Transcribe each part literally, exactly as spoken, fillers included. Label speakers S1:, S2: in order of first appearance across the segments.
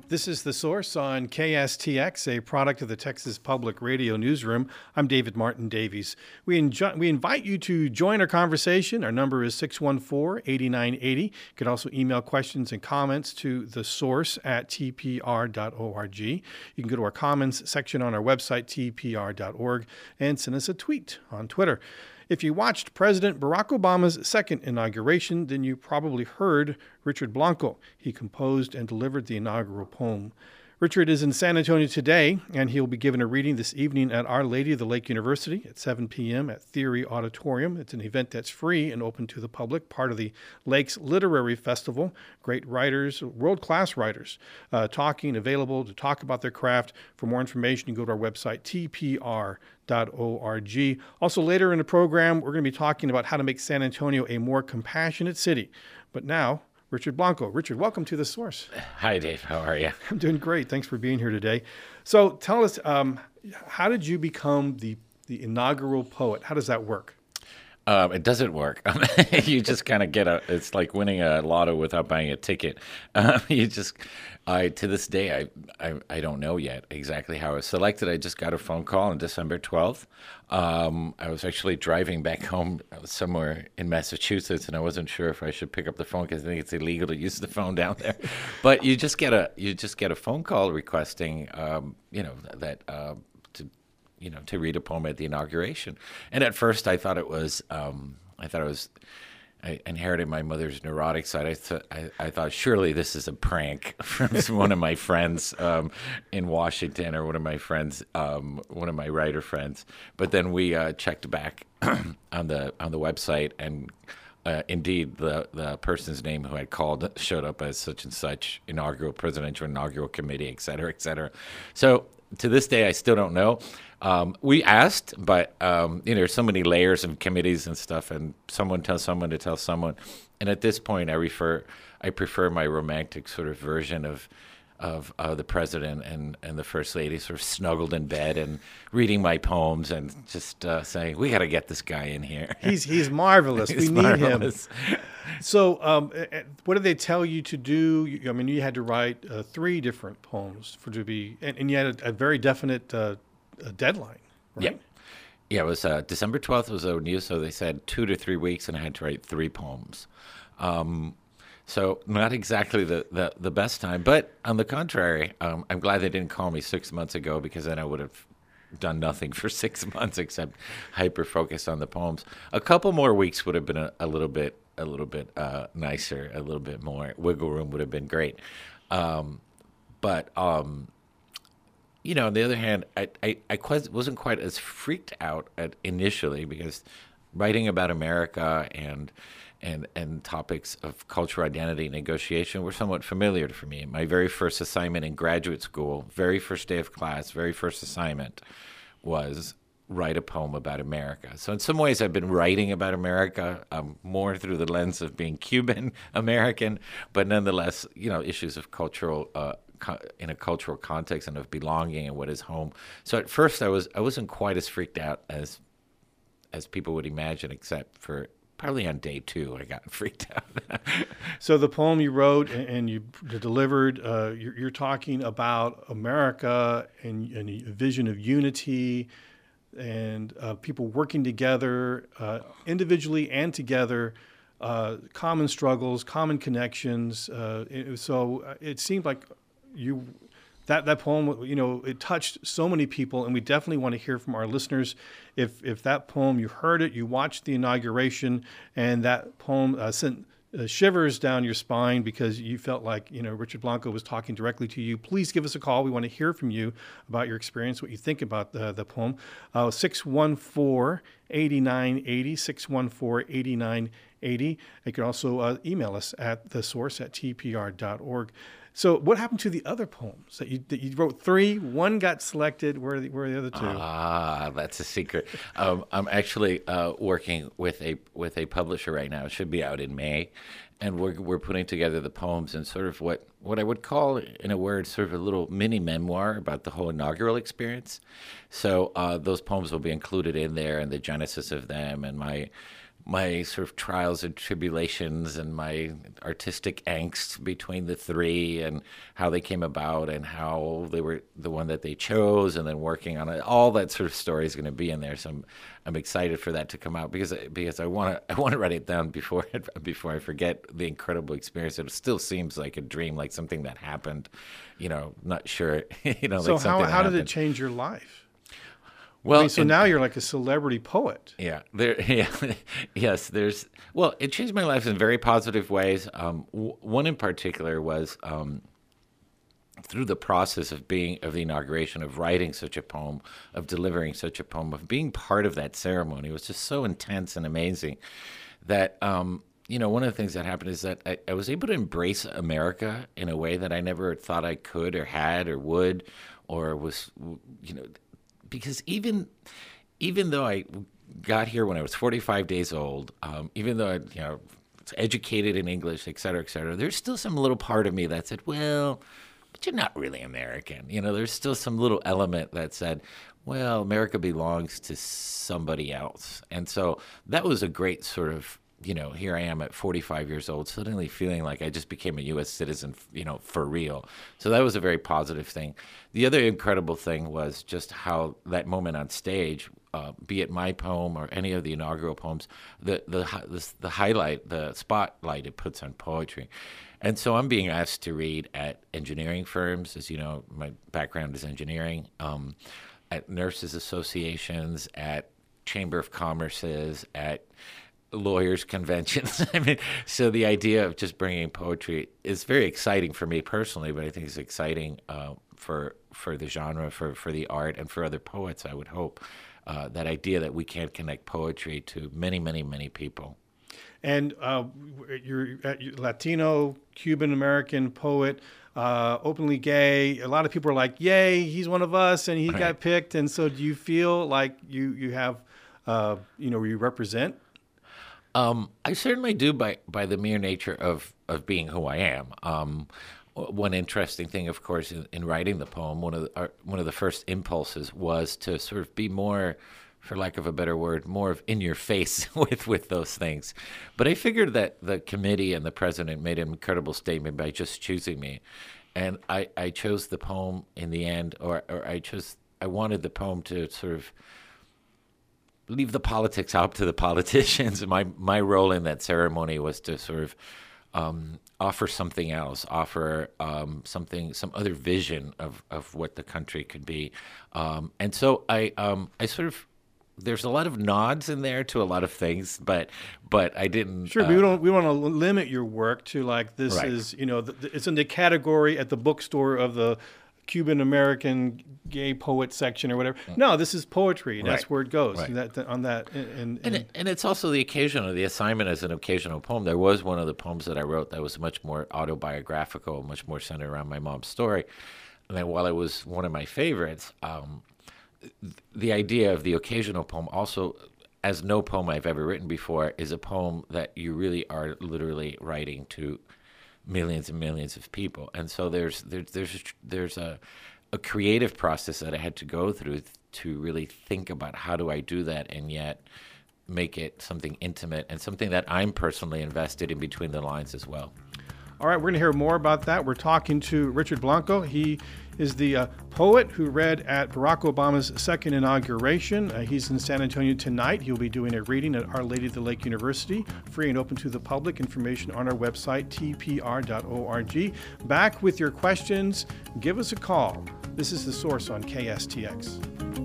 S1: This is The Source on K S T X, a product of the Texas Public Radio Newsroom. I'm David Martin Davies. We, enjo- we invite you to join our conversation. Our number is six one four, eight nine eight zero. You can also email questions and comments to the source at t p r dot org. You can go to our comments section on our website, t p r dot org, and send us a tweet on Twitter. If you watched President Barack Obama's second inauguration, then you probably heard Richard Blanco. He composed and delivered the inaugural poem. Richard is in San Antonio today, and he'll be giving a reading this evening at Our Lady of the Lake University at seven p.m. at Theory Auditorium. It's an event that's free and open to the public, part of the Lakes Literary Festival. Great writers, world-class writers, uh, talking, available to talk about their craft. For more information, you can go to our website, t p r dot org. Also, later in the program, we're going to be talking about how to make San Antonio a more compassionate city. But now, Richard Blanco. Richard, welcome to The Source.
S2: Hi, Dave. How are you?
S1: I'm doing great. Thanks for being here today. So tell us, um, how did you become the, the inaugural poet? How does that work?
S2: Um, it doesn't work. You just kind of get a, it's like winning a lotto without buying a ticket. Um, you just, I, to this day, I, I, I don't know yet exactly how I was selected. I just got a phone call on December twelfth. Um, I was actually driving back home somewhere in Massachusetts, and I wasn't sure if I should pick up the phone because I think it's illegal to use the phone down there. But you just get a, you just get a phone call requesting, um, you know, that, uh, to, you know, to read a poem at the inauguration. And at first I thought it was, um, I thought it was, I inherited my mother's neurotic side. I, th- I, I thought surely this is a prank from one of my friends um, in Washington, or one of my friends, um, one of my writer friends. But then we uh, checked back on the on the website, and uh, indeed the the person's name who had called showed up as such and such inaugural presidential inaugural committee, et cetera, et cetera. So to this day, I still don't know. Um, we asked, but um, you know, there's so many layers of committees and stuff, and someone tells someone to tell someone. And at this point, I refer, I prefer my romantic sort of version of of uh, the president and, and the first lady sort of snuggled in bed and reading my poems and just uh, saying, "We got to get this guy in here."
S1: He's he's marvelous.
S2: He's
S1: we need
S2: marvelous.
S1: him. So, um, what did they tell you to do? I mean, you had to write uh, three different poems for to be, and, and you had a, a very definite uh, a deadline, right?
S2: Yeah, yeah. It was uh, December twelfth was the news, so they said two to three weeks, and I had to write three poems. Um, so not exactly the, the, the best time, but on the contrary, um, I'm glad they didn't call me six months ago, because then I would have done nothing for six months except hyper focus on the poems. A couple more weeks would have been a, a little bit a little bit uh, nicer, a little bit more wiggle room would have been great. Um, but um, you know, on the other hand, I I, I quite, wasn't quite as freaked out at initially, because writing about America and and and topics of cultural identity and negotiation were somewhat familiar for me. My very first assignment in graduate school, very first day of class, very first assignment was write a poem about America. So in some ways, I've been writing about America um, more through the lens of being Cuban American, but nonetheless, you know, issues of cultural uh, co- in a cultural context and of belonging and what is home. So at first, I was I wasn't quite as freaked out as as people would imagine, except for probably on day two, I got freaked out.
S1: So the poem you wrote and you delivered, uh, you're, you're talking about America and, and a vision of unity, and uh, people working together, uh, individually and together, uh, common struggles, common connections. Uh, it, so it seemed like you that that poem, you know, it touched so many people, and we definitely want to hear from our listeners. If if that poem, you heard it, you watched the inauguration, and that poem uh, sent Uh, shivers down your spine because you felt like, you know, Richard Blanco was talking directly to you, please give us a call. We want to hear from you about your experience, what you think about the, the poem. Uh, six one four, eight nine eight zero, six one four, eight nine eight zero. You can also uh, email us at the source at t p r dot org. So what happened to the other poems that you that you wrote? Three, one got selected. Where are the, where are the other two?
S2: Ah, that's a secret. Um, I'm actually uh, working with a with a publisher right now. It should be out in May, and we're we're putting together the poems and sort of what, what I would call, in a word, sort of a little mini memoir about the whole inaugural experience. So uh, those poems will be included in there, and the genesis of them, and my my sort of trials and tribulations and my artistic angst between the three and how they came about and how they were the one that they chose and then working on it. All that sort of story is going to be in there. So I'm, I'm excited for that to come out because because I want to I want to write it down before before I forget the incredible experience. It still seems like a dream, like something that happened. You know, not sure. You know,
S1: so
S2: like
S1: how
S2: something
S1: how
S2: that
S1: did it
S2: happened.
S1: change your life?
S2: Well,
S1: I mean, so
S2: and-
S1: now you're like a celebrity poet.
S2: Yeah, there. Yeah, yes. There's. Well, it changed my life in very positive ways. Um, w- one in particular was um, through the process of being of the inauguration, of writing such a poem, of delivering such a poem, of being part of that ceremony. It was just so intense and amazing that um, you know, one of the things that happened is that I, I was able to embrace America in a way that I never thought I could or had or would or was, you know. Because even even though I got here when I was forty-five days old, um, even though I you know was educated in English, et cetera, et cetera, there's still some little part of me that said, well, but you're not really American. You know, there's still some little element that said, well, America belongs to somebody else. And so that was a great sort of, you know, here I am at forty-five years old, suddenly feeling like I just became a U S citizen, you know, for real. So that was a very positive thing. The other incredible thing was just how that moment on stage, uh, be it my poem or any of the inaugural poems, the, the the the highlight, the spotlight it puts on poetry. And so I'm being asked to read at engineering firms. As you know, my background is engineering, um, at nurses associations, at Chamber of Commerce's, at lawyers conventions. I mean, so the idea of just bringing poetry is very exciting for me personally, but I think it's exciting uh, for for the genre, for for the art, and for other poets. I would hope uh, that idea that we can connect poetry to many, many, many people.
S1: And uh, you're, you're Latino, Cuban American poet, uh, openly gay. A lot of people are like, "Yay, he's one of us," and he
S2: Right.
S1: got picked. And so, do you feel like you you have, uh, you know, you represent?
S2: Um, I certainly do by by the mere nature of, of being who I am. Um, one interesting thing, of course, in, in writing the poem, one of the, uh, one of the first impulses was to sort of be more, for lack of a better word, more of in your face with, with those things. But I figured that the committee and the president made an incredible statement by just choosing me, and I, I chose the poem in the end, or or I chose I wanted the poem to sort of leave the politics up to the politicians. My my role in that ceremony was to sort of um, offer something else, offer um, something, some other vision of, of what the country could be. Um, and so I um, I sort of, there's a lot of nods in there to a lot of things, but but I didn't.
S1: Sure,
S2: uh,
S1: but we don't we want to limit your work to like this
S2: Right.
S1: is you know th- th- it's in the category at the bookstore of the Cuban American gay poet section or whatever. No, this is poetry. That's
S2: Right.
S1: where it goes.
S2: Right.
S1: That, that on that and, and,
S2: And, it, and it's also the occasional, the assignment as an occasional poem. There was one of the poems that I wrote that was much more autobiographical, much more centered around my mom's story. And then while it was one of my favorites, um, the idea of the occasional poem also, as no poem I've ever written before, is a poem that you really are literally writing to millions and millions of people. And so there's there's there's a, there's a a creative process that I had to go through to really think about how do I do that and yet make it something intimate and something that I'm personally invested in between the lines as well.
S1: All right, we're going to hear more about that. We're talking to Richard Blanco. He is the uh, poet who read at Barack Obama's second inauguration. Uh, he's in San Antonio tonight. He'll be doing a reading at Our Lady of the Lake University, free and open to the public. Information on our website, t p r dot org. Back with your questions. Give us a call. This is The Source on K S T X.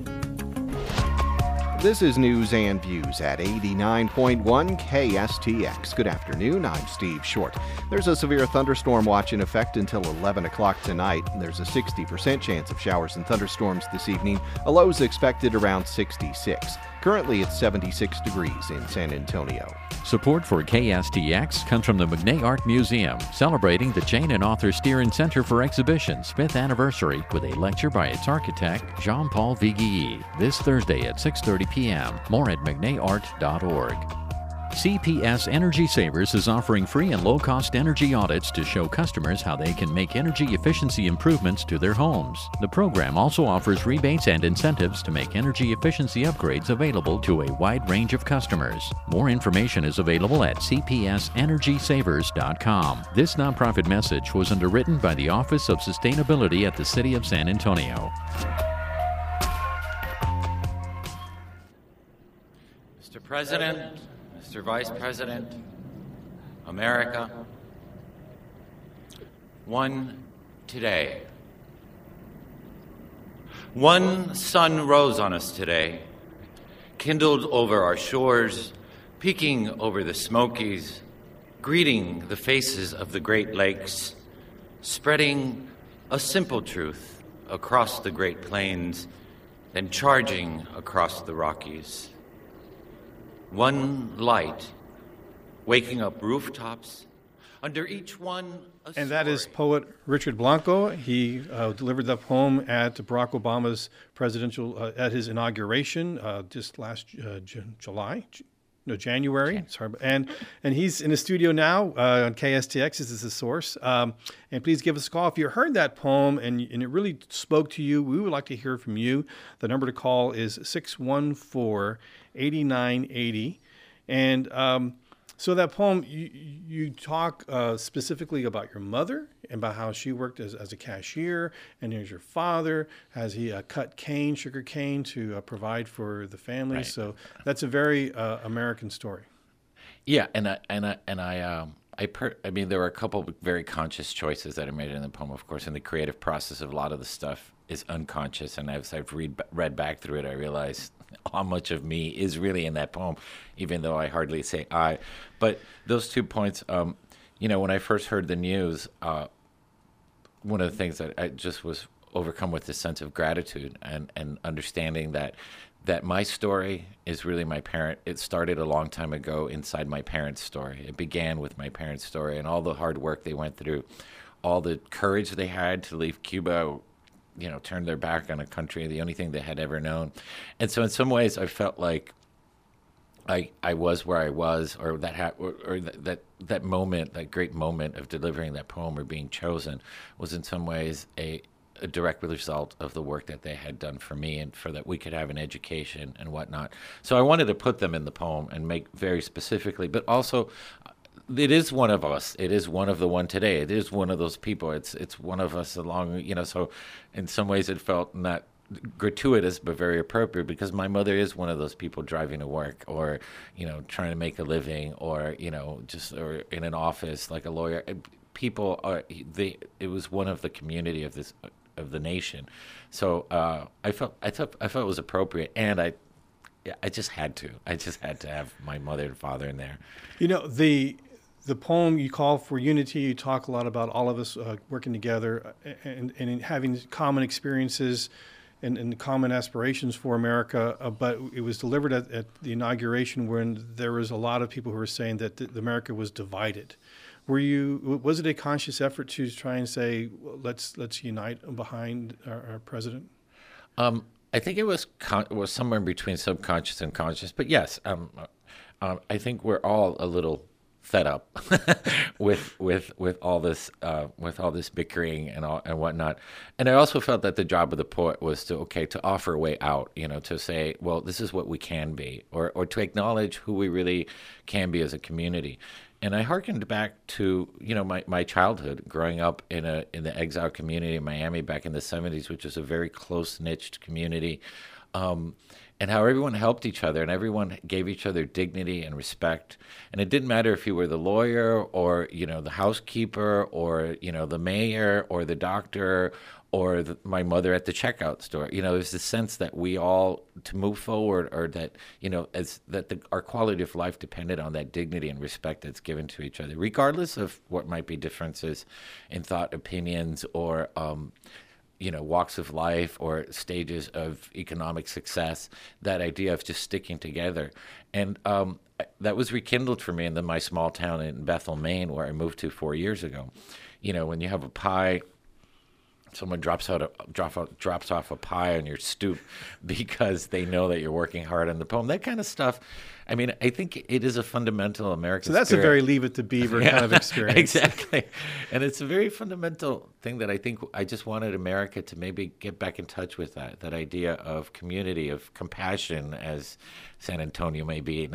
S3: This is News and Views at eighty-nine point one K S T X. Good afternoon, I'm Steve Short. There's a severe thunderstorm watch in effect until eleven o'clock tonight. There's a sixty percent chance of showers and thunderstorms this evening. A low is expected around sixty-six. Currently it's seventy-six degrees in San Antonio.
S4: Support for K S T X comes from the McNay Art Museum, celebrating the Jane and Arthur Steeren Center for Exhibition's fifth anniversary with a lecture by its architect, Jean-Paul Viguier, this Thursday at six thirty p.m. More at mcnay art dot org. C P S Energy Savers is offering free and low-cost energy audits to show customers how they can make energy efficiency improvements to their homes. The program also offers rebates and incentives to make energy efficiency upgrades available to a wide range of customers. More information is available at c p s energy savers dot com. This nonprofit message was underwritten by the Office of Sustainability at the City of San Antonio.
S2: Mister President, Mister Vice President, America, one today. One sun rose on us today, kindled over our shores, peeking over the Smokies, greeting the faces of the Great Lakes, spreading a simple truth across the Great Plains, then charging across the Rockies. One light, waking up rooftops, under each one a
S1: And that is
S2: story.
S1: poet Richard Blanco. He uh, delivered that poem at Barack Obama's presidential, uh, at his inauguration uh, just last uh, J- July, J- no, January. Sorry. And and he's in the studio now uh, on K S T X. This is the source. Um, and please give us a call. If you heard that poem and, and it really spoke to you, we would like to hear from you. The number to call is six one four, eight nine eight zero. And um, so that poem, you, you talk uh, specifically about your mother and about how she worked as, as a cashier, and here's your father, as he uh, cut cane, sugar cane, to uh, provide for the family.
S2: Right.
S1: So that's a very uh, American story.
S2: Yeah, and I and I and I um I per I mean there were a couple of very conscious choices that I made in the poem. Of course, in the creative process of a lot of the stuff is unconscious, and as I've read read back through it, I realized how much of me is really in that poem, even though I hardly say I. But those two points, um, you know, when I first heard the news, uh, one of the things that I just was overcome with this sense of gratitude and, and understanding that that my story is really my parent. It started a long time ago inside my parents' story. It began with my parents' story and all the hard work they went through, all the courage they had to leave Cuba, you know, turn their back on a country, the only thing they had ever known. And so in some ways I felt like I I was where I was, or that ha- or, or that, that that moment, that great moment of delivering that poem or being chosen was in some ways a a direct result of the work that they had done for me and for that we could have an education and whatnot. So I wanted to put them in the poem and make very specifically, but also it is one of us. It is one of the one today. It is one of those people. It's it's one of us along, you know, so in some ways it felt not gratuitous but very appropriate because my mother is one of those people driving to work or, you know, trying to make a living or, you know, just or in an office like a lawyer. People are, they, it was one of the community of this, of the nation. So uh, I felt, I thought, I felt it was appropriate, and I, I just had to, I just had to have my mother and father in there.
S1: You know, the the poem, you call for unity. You talk a lot about all of us uh, working together and, and having common experiences and, and common aspirations for America. Uh, but it was delivered at, at the inauguration when there was a lot of people who were saying that the, America was divided. Were you? Was it a conscious effort to try and say, well, let's let's unite behind our, our president?
S2: Um, I think it was con- it was somewhere between subconscious and conscious. But yes, um, uh, I think we're all a little fed up with with with all this uh, with all this bickering and all and whatnot. And I also felt that the job of the poet was to okay to offer a way out. You know, to say, well, this is what we can be, or or to acknowledge who we really can be as a community. And I hearkened back to, you know, my, my childhood, growing up in a in the exile community in Miami back in the seventies, which was a very close-knit community, um, and how everyone helped each other and everyone gave each other dignity and respect. And it didn't matter if you were the lawyer or, you know, the housekeeper or, you know, the mayor or the doctor or the, my mother at the checkout store. You know, there's this sense that we all, to move forward, or that, you know, as that the, our quality of life depended on that dignity and respect that's given to each other, regardless of what might be differences in thought, opinions, or, um, you know, walks of life or stages of economic success. That idea of just sticking together. And um, that was rekindled for me in the, my small town in Bethel, Maine, where I moved to four years ago. You know, when you have a pie someone drops out a, drop out, drops off a pie on your stoop because they know that you're working hard on the poem. That kind of stuff. I mean, I think it is a fundamental American
S1: So that's
S2: spirit.
S1: a very Leave It to Beaver
S2: Yeah,
S1: kind of experience.
S2: Exactly. And it's a very fundamental thing that I think I just wanted America to maybe get back in touch with that, that idea of community, of compassion, as San Antonio may be,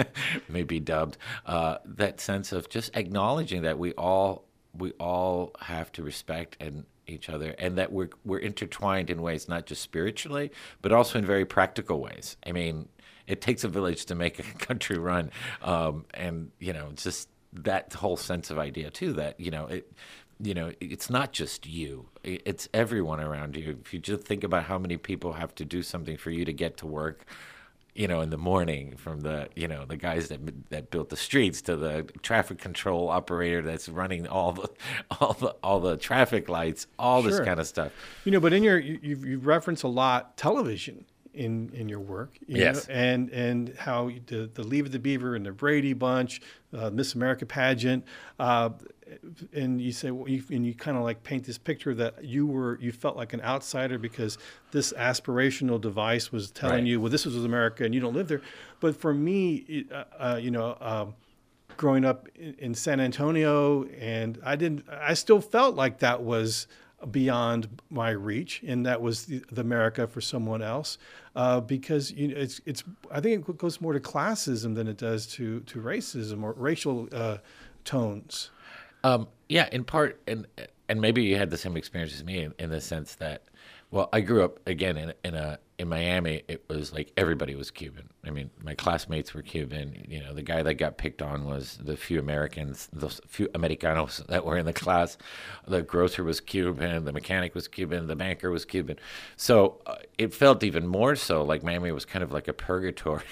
S2: may be dubbed, uh, that sense of just acknowledging that we all we all have to respect and each other, and that we're we're intertwined in ways not just spiritually, but also in very practical ways. I mean, it takes a village to make a country run, um, and you know, just that whole sense of idea too. That you know, it, you know, it's not just you; it's everyone around you. If you just think about how many people have to do something for you to get to work, you know, in the morning, from the you know the guys that that built the streets to the traffic control operator that's running all the all the all the traffic lights, all this
S1: Sure.
S2: kind of stuff.
S1: You know, but in your you you've, you've referenced a lot television in in your work. You
S2: Yes.
S1: know, and and how the the Leave It to Beaver and the Brady Bunch, uh, Miss America pageant, uh, and you say well, you, and you kind of like paint this picture that you were you felt like an outsider because this aspirational device was telling
S2: Right.
S1: you, well, this was America and you don't live there. But for me, it, uh, uh, you know. Um, growing up in, in San Antonio, and I didn't, I still felt like that was beyond my reach, and that was the, the America for someone else, uh, because you know, it's, it's, I think it goes more to classism than it does to, to racism or racial uh, tones.
S2: Um, yeah, in part, and and maybe you had the same experience as me in, in the sense that, well, I grew up again in in a in Miami. It was like everybody was Cuban. I mean, my classmates were Cuban. You know, the guy that got picked on was the few Americans, those few Americanos that were in the class. The grocer was Cuban. The mechanic was Cuban. The banker was Cuban. So uh, it felt even more so like Miami was kind of like a purgatory,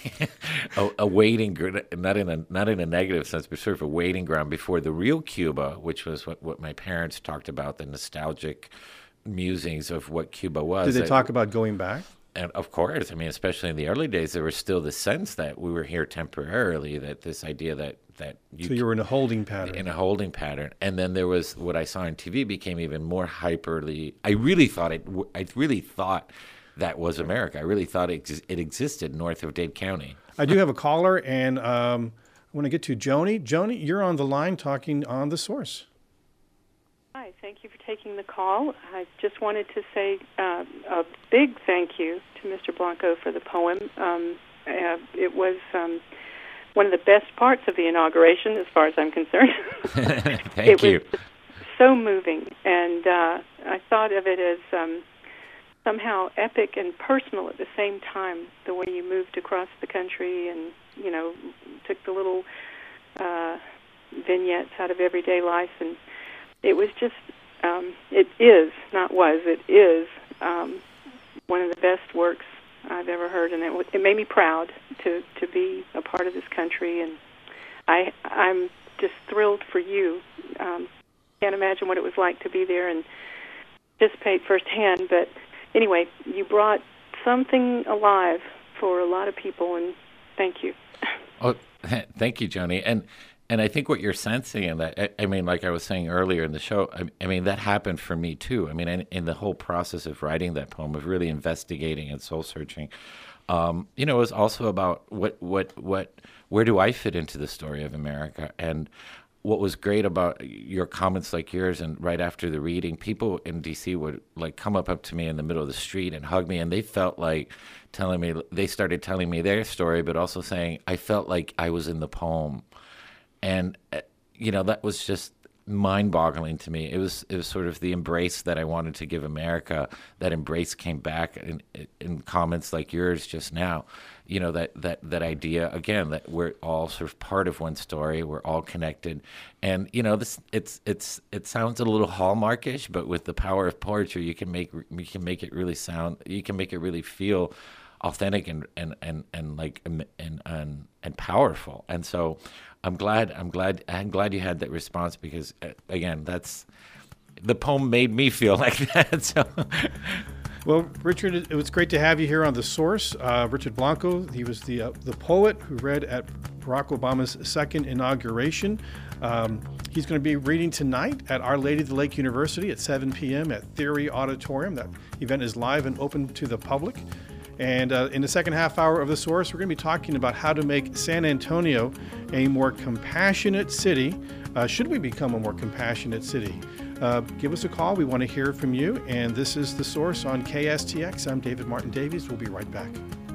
S2: a, a waiting gr- not in a not in a negative sense, but sort of a waiting ground before the real Cuba, which was what, what my parents talked about, the nostalgic musings of what Cuba was.
S1: Did they
S2: That-
S1: talk about going back?
S2: And of course, I mean, especially in the early days, there was still the sense that we were here temporarily, that this idea that, that you,
S1: So you were in a holding pattern.
S2: in a holding pattern. And then there was what I saw on T V became even more hyperly. I really thought it, w- I really thought that was America. I really thought it, ex- it existed north of Dade County.
S1: I do have a caller, and um, I want to get to Joni. Joni, you're on the line talking on The Source.
S5: Hi, thank you for taking the call. I just wanted to say uh, a big thank you to Mister Blanco for the poem. Um, uh, it was um, one of the best parts of the inauguration, as far as I'm concerned.
S2: Thank
S5: it
S2: you.
S5: was so moving, and uh, I thought of it as um, somehow epic and personal at the same time, the way you moved across the country and, you know, took the little uh, vignettes out of everyday life, and it was just, um, it is, not was, it is um, one of the best works I've ever heard, and it, w- it made me proud to, to be a part of this country, and I, I'm just thrilled for you. Um, can't imagine what it was like to be there and participate firsthand, but anyway, you brought something alive for a lot of people, and thank you.
S2: Oh, thank you, Joni. And and I think what you're sensing in that, I, I mean, like I was saying earlier in the show, I, I mean, that happened for me too. I mean, in, in the whole process of writing that poem, of really investigating and soul searching, um, you know, it was also about what, what, what, where do I fit into the story of America? And what was great about your comments like yours, and right after the reading, people in D C would like come up up to me in the middle of the street and hug me, and they felt like telling me, they started telling me their story, but also saying, I felt like I was in the poem. And, uh, you know, that was just mind-boggling to me. It was it was sort of the embrace that I wanted to give America. That embrace came back in, in comments like yours just now. You know, that, that, that idea, again, that we're all sort of part of one story. We're all connected. And, you know, this it's it's it sounds a little Hallmarkish, but with the power of poetry, you can make you can make it really sound, you can make it really feel authentic and and, and, and like and, and and powerful. And so I'm glad I'm glad I'm glad you had that response, because uh, again, that's the poem made me feel like that. So
S1: Well, Richard, it was great to have you here on The Source. Uh, Richard Blanco, he was the uh, the poet who read at Barack Obama's second inauguration. Um, he's going to be reading tonight at Our Lady of the Lake University at seven p.m. at Theory Auditorium. That event is live and open to the public. And uh, in the second half hour of The Source, we're going to be talking about how to make San Antonio a more compassionate city. Uh, should we become a more compassionate city? Uh, give us a call. We want to hear from you. And this is The Source on K S T X. I'm David Martin Davies. We'll be right back.